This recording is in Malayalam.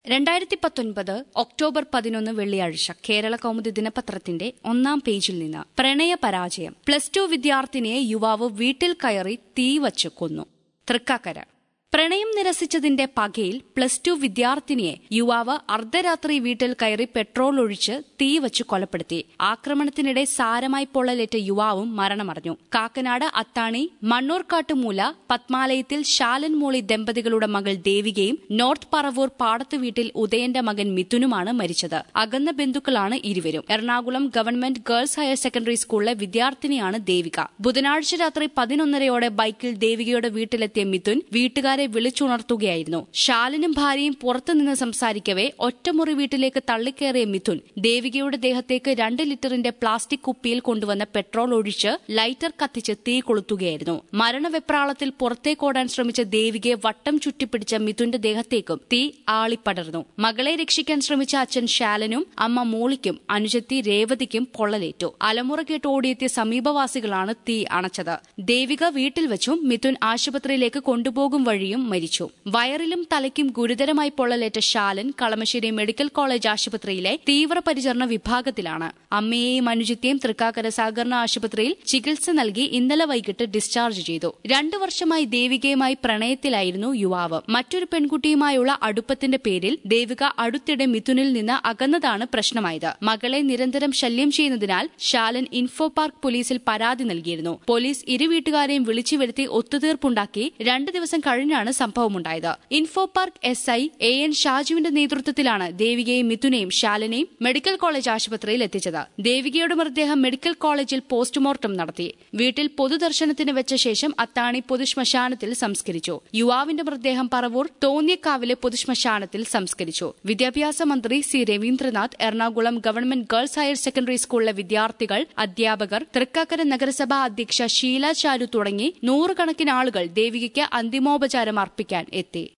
2019 ഒക്ടോബർ 11 വെള്ളിയാഴ്ച കേരള കൗമുദി ദിനപത്രത്തിന്റെ ഒന്നാം പേജിൽ നിന്ന് പ്രണയ പരാജയം. +2 വിദ്യാർത്ഥിനിയെ യുവാവ് വീട്ടിൽ കയറി തീവച്ച് കൊന്നു. തൃക്കാക്കര. പ്രണയം നിരസിച്ചതിന്റെ പകയിൽ +2 വിദ്യാർത്ഥിനിയെ യുവാവ് അർദ്ധരാത്രി വീട്ടിൽ കയറി പെട്രോൾ ഒഴിച്ച് തീവച്ച് കൊലപ്പെടുത്തി. ആക്രമണത്തിനിടെ സാരമായി പൊള്ളലേറ്റ യുവാവും മരണമടഞ്ഞു. കാക്കനാട് അത്താണി മണ്ണൂർക്കാട്ടുമൂല പത്മാലയത്തിൽ ശാലൻ മോളി ദമ്പതികളുടെ മകൾ ദേവികയും നോർത്ത് പറവൂർ പാടത്ത് വീട്ടിൽ ഉദയന്റെ മകൻ മിഥുനുമാണ് മരിച്ചത്. അകന്ന ബന്ധുക്കളാണ് ഇരുവരും. Ernakulam government girls higher secondary സ്കൂളിലെ വിദ്യാർത്ഥിനിയാണ് ദേവിക. ബുധനാഴ്ച രാത്രി 11:30 ബൈക്കിൽ ദേവികയുടെ വീട്ടിലെത്തിയ മിഥുൻ വീട്ടുകാരെ വിളിച്ചുണർത്തുകയായിരുന്നു. ശാലനും ഭാര്യയും പുറത്തുനിന്ന് സംസാരിക്കവേ ഒറ്റമുറി വീട്ടിലേക്ക് തള്ളിക്കയറിയ മിഥുൻ ദേവികയുടെ ദേഹത്തേക്ക് 2 ലിറ്ററിന്റെ പ്ലാസ്റ്റിക് കുപ്പിയിൽ കൊണ്ടുവന്ന പെട്രോൾ ഒഴിച്ച് ലൈറ്റർ കത്തിച്ച് തീ കൊളുത്തുകയായിരുന്നു. മരണവെപ്രാളത്തിൽ പുറത്തേക്കോടാൻ ശ്രമിച്ച ദേവികയെ വട്ടം ചുറ്റിപ്പിടിച്ച മിഥുന്റെ ദേഹത്തേക്കും തീ ആളിപ്പടർന്നു. മകളെ രക്ഷിക്കാൻ ശ്രമിച്ച അച്ഛൻ ശാലനും അമ്മ മോളിക്കും അനുജത്തി രേവതിക്കും പൊള്ളലേറ്റു. അലമുറ കേട്ട് ഓടിയെത്തിയ സമീപവാസികളാണ് തീ അണച്ചത്. ദേവിക വീട്ടിൽ വെച്ചും മിഥുൻ ആശുപത്രിയിലേക്ക് കൊണ്ടുപോകും വഴിയും മരിച്ചു. വയറിലും തലയ്ക്കും ഗുരുതരമായി പൊള്ളലേറ്റ ശാലൻ കളമശ്ശേരി മെഡിക്കൽ കോളേജ് ആശുപത്രിയിലെ തീവ്രപരിചരണ വിഭാഗത്തിലാണ്. അമ്മയെയും അനുജത്തെയും തൃക്കാക്കര സഹകരണ ആശുപത്രിയിൽ ചികിത്സ നൽകി ഇന്നലെ വൈകിട്ട് ഡിസ്ചാർജ് ചെയ്തു. 2 വർഷമായി ദേവികയുമായി പ്രണയത്തിലായിരുന്നു യുവാവ്. മറ്റൊരു പെൺകുട്ടിയുമായുള്ള അടുപ്പത്തിന്റെ പേരിൽ ദേവിക അടുത്തിടെ മിഥുനിൽ നിന്ന് അകന്നതാണ് പ്രശ്നമായത്. മകളെ നിരന്തരം ശല്യം ചെയ്യുന്നതിനാൽ ശാലൻ ഇൻഫോ പാർക്ക് പോലീസിൽ പരാതി നൽകിയിരുന്നു. പോലീസ് ഇരു വീട്ടുകാരെയും വിളിച്ചു വരുത്തി ഒത്തുതീർപ്പുണ്ടാക്കി 2 ദിവസം കഴിഞ്ഞാണ് സംഭവമുണ്ടായത്. ഇൻഫോ പാർക്ക് SI AN ഷാജുവിന്റെ നേതൃത്വത്തിലാണ് ദേവികയെയും മിഥുനെയും ശാലനെയും മെഡിക്കൽ കോളേജ് ആശുപത്രിയിൽ എത്തിച്ചത്. ദേവികയുടെ മൃതദേഹം മെഡിക്കൽ കോളേജിൽ പോസ്റ്റ്മോർട്ടം നടത്തി. വീട്ടിൽ പൊതുദർശനത്തിന് വെച്ച ശേഷം അത്താണി പൊതുശ്മശാനത്തിൽ സംസ്കരിച്ചു. യുവാവിന്റെ മൃതദേഹം പറവൂർ തോന്നിയക്കാവിലെ പൊതുശ്മശാനത്തിൽ സംസ്കരിച്ചു. വിദ്യാഭ്യാസ മന്ത്രി C Raveendranath, Ernakulam government girls higher secondary സ്കൂളിലെ വിദ്യാർത്ഥികൾ, അധ്യാപകർ, തൃക്കാക്കര നഗരസഭാ അധ്യക്ഷ ഷീല ചാരു തുടങ്ങി 100 കണക്കിന് ആളുകൾ ദേവികയ്ക്ക് അന്തിമോപചാരം അർപ്പിക്കാൻ എത്തി.